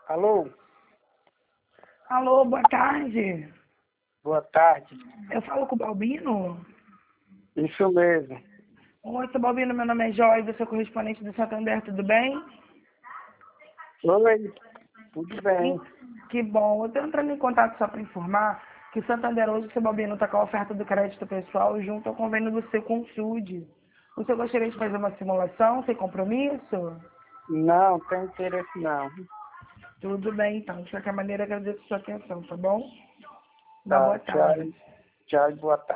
Alô? Alô, boa tarde. Boa tarde. Eu falo com o Balbino? Isso mesmo. Oi, seu Balbino, meu nome é Joyce, eu sou correspondente do Santander, tudo bem? Oi, tudo bem. Que bom. Eu estou entrando em contato só para informar que o Santander hoje, seu Balbino, está com a oferta do crédito pessoal junto ao convênio do Seconsude. Você gostaria de fazer uma simulação sem compromisso? Não, tem interesse não. Tudo bem, então. De qualquer maneira, agradeço a sua atenção, tá bom? Uma Tá, boa tchau. tarde. Tchau e boa tarde.